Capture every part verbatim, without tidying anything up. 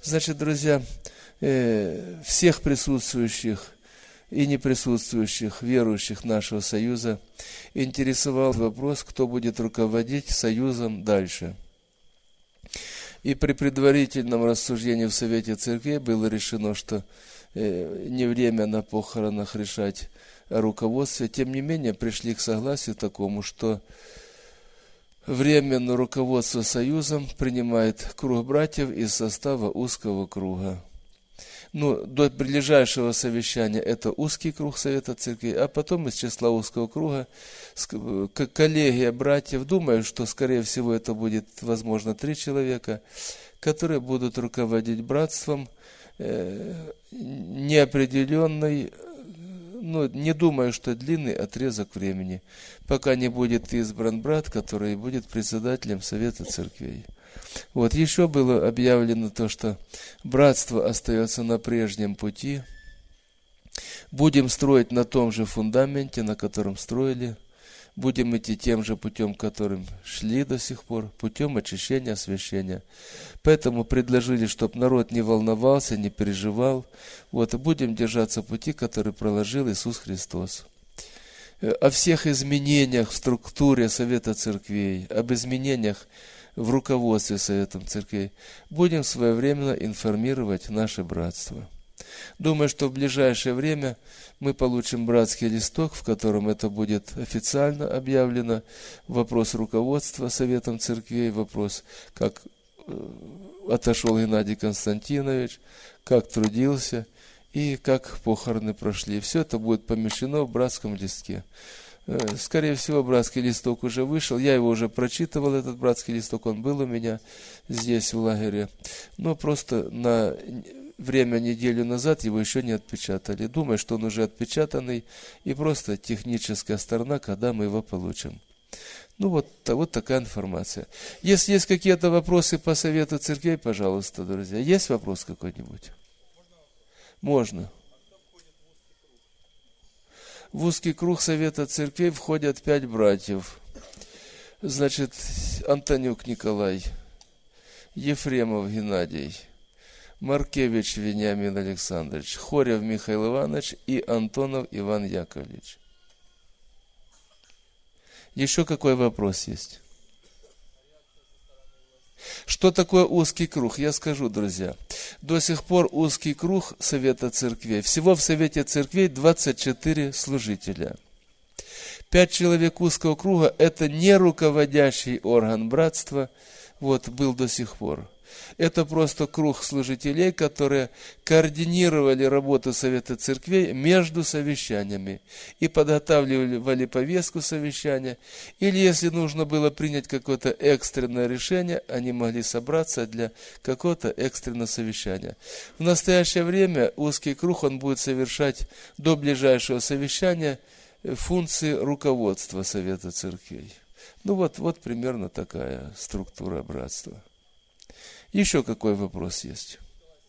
Значит, друзья, всех присутствующих и неприсутствующих верующих нашего союза интересовал вопрос, кто будет руководить союзом дальше. И при предварительном рассуждении в Совете Церквей было решено, что не время на похоронах решать о руководстве. Тем не менее, пришли к согласию такому, что временно руководство союзом принимает круг братьев из состава узкого круга. Ну, до ближайшего совещания это узкий круг Совета Церкви, а потом из числа узкого круга коллегия братьев, думаю, что, скорее всего, это будет, возможно, три человека, которые будут руководить братством э, неопределенной, ну, не думаю, что длинный отрезок времени, пока не будет избран брат, который будет председателем Совета Церквей. Вот, еще было объявлено то, что братство остается на прежнем пути. Будем строить на том же фундаменте, на котором строили. Будем идти тем же путем, которым шли до сих пор, путем очищения, освящения. Поэтому предложили, чтобы народ не волновался, не переживал. Вот, и будем держаться пути, который проложил Иисус Христос. О всех изменениях в структуре Совета Церквей, об изменениях в руководстве Советом Церквей будем своевременно информировать наше братство. Думаю, что в ближайшее время мы получим братский листок, в котором это будет официально объявлено. Вопрос руководства Советом Церквей, вопрос, как отошел Геннадий Константинович, как трудился и как похороны прошли. Все это будет помещено в братском листке. Скорее всего, братский листок уже вышел. Я его уже прочитывал, этот братский листок. Он был у меня здесь, в лагере. Но просто на время неделю назад его еще не отпечатали. Думаю, что он уже отпечатанный. И просто техническая сторона, когда мы его получим. Ну, вот, вот такая информация. Если есть какие-то вопросы по Совету Церквей, пожалуйста, друзья. Есть вопрос какой-нибудь? Можно. В узкий круг Совета Церквей входят пять братьев. Значит, Антонюк Николай, Ефремов Геннадий, Маркевич Вениамин Александрович, Хорев Михаил Иванович и Антонов Иван Яковлевич. Еще какой вопрос есть? Что такое узкий круг? Я скажу, друзья. До сих пор узкий круг Совета Церквей. Всего в Совете Церквей двадцать четыре служителя. Пять человек узкого круга – это не руководящий орган братства, вот, был до сих пор. Это просто круг служителей, которые координировали работу Совета Церквей между совещаниями и подготавливали повестку совещания. Или, если нужно было принять какое-то экстренное решение, они могли собраться для какого-то экстренного совещания. В настоящее время узкий круг, он будет совершать до ближайшего совещания функции руководства Совета Церквей. Ну вот, вот примерно такая структура братства. Еще какой вопрос есть?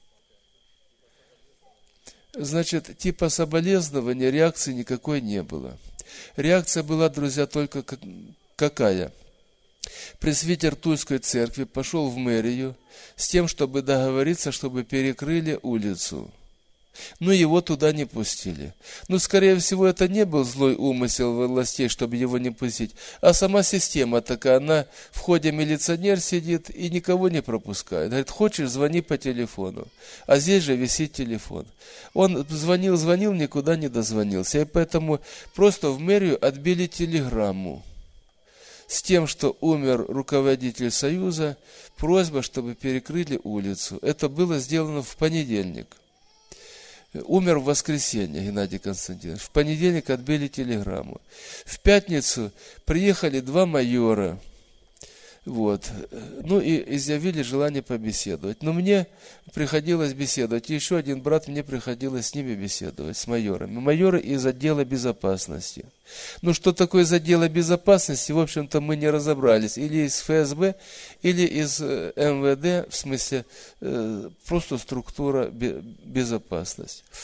Значит, типа соболезнования, реакции никакой не было. Реакция была, друзья, только какая? Пресвитер Тульской церкви пошел в мэрию с тем, чтобы договориться, чтобы перекрыли улицу. Но его туда не пустили. Ну, скорее всего, это не был злой умысел властей, чтобы его не пустить, а сама система такая, она в ходе милиционер сидит и никого не пропускает. Говорит, хочешь, звони по телефону. А здесь же висит телефон. Он звонил, звонил, никуда не дозвонился. И поэтому просто в мэрию отбили телеграмму с тем, что умер руководитель Союза, просьба, чтобы перекрыли улицу. Это было сделано в понедельник. Умер в воскресенье Геннадий Константинович. В понедельник отбили телеграмму. В пятницу приехали два майора. Вот. Ну и изъявили желание побеседовать. Но мне приходилось беседовать. И еще один брат, мне приходилось с ними беседовать, с майорами. Майоры из отдела безопасности. Ну что такое из отдела безопасности, в общем-то мы не разобрались. Или из эф эс бэ, или из эм вэ дэ, в смысле просто структура безопасности.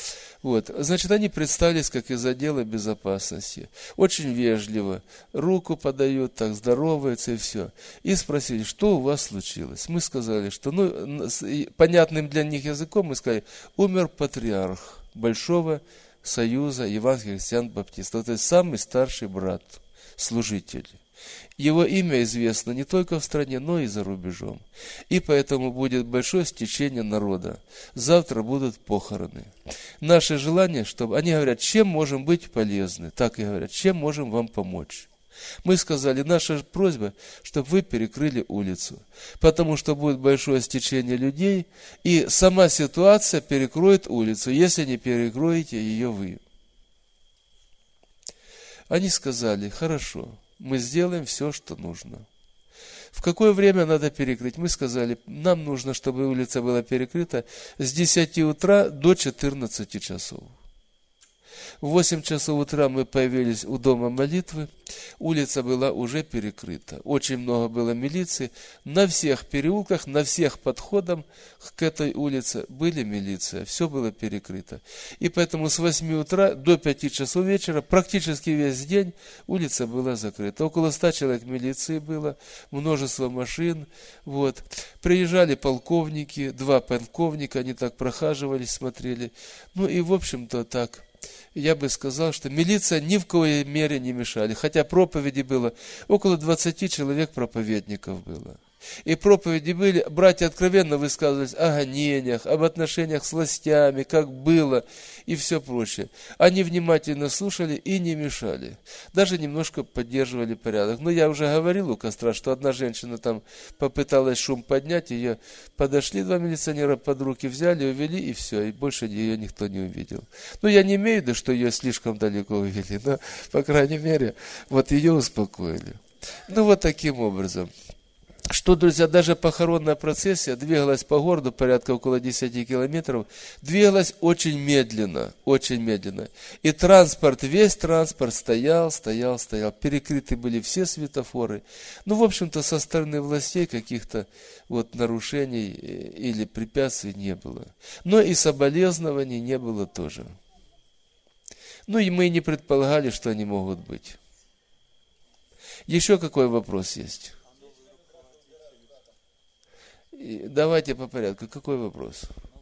Вот. Значит, они представились как из отдела безопасности. Очень вежливо. Руку подают, так здороваются и все. И спросили, что у вас случилось. Мы сказали, что, ну, понятным для них языком, мы сказали, умер патриарх Большого Союза евангельских христиан-баптистов. То есть самый старший брат, служитель. Его имя известно не только в стране, но и за рубежом. И поэтому будет большое стечение народа. Завтра будут похороны. Наше желание, чтобы... Они говорят, чем можем быть полезны? Так и говорят, чем можем вам помочь? Мы сказали, наша просьба, чтобы вы перекрыли улицу. Потому что будет большое стечение людей, и сама ситуация перекроет улицу, если не перекроете ее вы. Они сказали, хорошо. Мы сделаем все, что нужно. В какое время надо перекрыть? Мы сказали, нам нужно, чтобы улица была перекрыта с десяти утра до четырнадцати часов. В восемь часов утра мы появились у дома молитвы. Улица была уже перекрыта. Очень много было милиции. На всех переулках, на всех подходах к этой улице были милиция. Все было перекрыто. И поэтому с восьми утра до пяти часов вечера практически весь день улица была закрыта. Около ста человек милиции было, множество машин. Вот. Приезжали полковники, два полковника, они так прохаживались, смотрели. Ну и в общем-то так... Я бы сказал, что милиция ни в коей мере не мешали. Хотя проповеди было, около двадцати человек проповедников было. И проповеди были, братья откровенно высказывались о гонениях, об отношениях с властями, как было и все прочее. Они внимательно слушали и не мешали. Даже немножко поддерживали порядок. Но я уже говорил у костра, что одна женщина там попыталась шум поднять, ее подошли два милиционера под руки, взяли, увели и все, и больше ее никто не увидел. Ну, я не имею в виду, что ее слишком далеко увели, но, по крайней мере, вот ее успокоили. Ну, вот таким образом. Что, друзья, даже похоронная процессия двигалась по городу, порядка около десяти километров, двигалась очень медленно, очень медленно. И транспорт, весь транспорт стоял, стоял, стоял. Перекрыты были все светофоры. Ну, в общем-то, со стороны властей каких-то вот нарушений или препятствий не было. Но и соболезнований не было тоже. Ну, и мы не предполагали, что они могут быть. Еще какой вопрос есть? Давайте по порядку. Какой вопрос?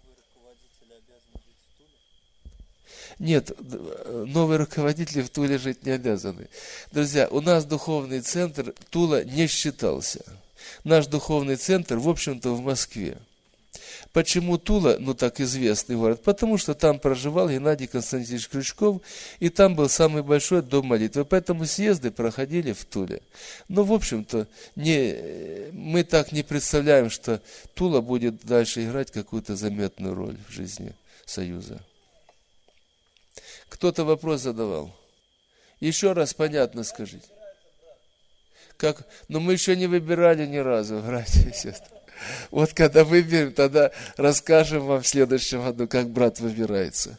Нет, новые руководители в Туле жить не обязаны. Друзья, у нас духовный центр Тула не считался. Наш духовный центр, в общем-то, в Москве. Почему Тула, ну так известный город? Потому что там проживал Геннадий Константинович Крючков, и там был самый большой дом молитвы. Поэтому съезды проходили в Туле. Но, в общем-то, не, мы так не представляем, что Тула будет дальше играть какую-то заметную роль в жизни Союза. Кто-то вопрос задавал? Еще раз понятно скажите. Как? Но мы еще не выбирали ни разу, братья и сестры. Вот когда выберем, тогда расскажем вам в следующем году, как брат выбирается.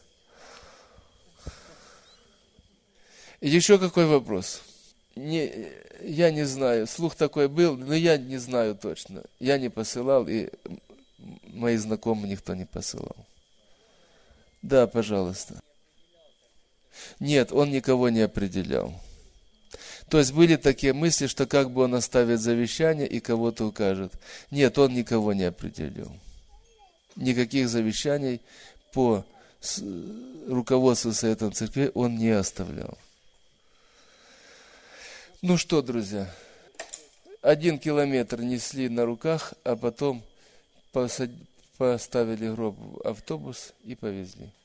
Еще какой вопрос? Не, я не знаю, слух такой был, но я не знаю точно. Я не посылал, и мои знакомые никто не посылал. Да, пожалуйста. Нет, он никого не определял. То есть были такие мысли, что как бы он оставит завещание и кого-то укажет. Нет, он никого не определил. Никаких завещаний по руководству Советом Церкви он не оставлял. Ну что, друзья, один километр несли на руках, а потом поставили гроб в автобус и повезли.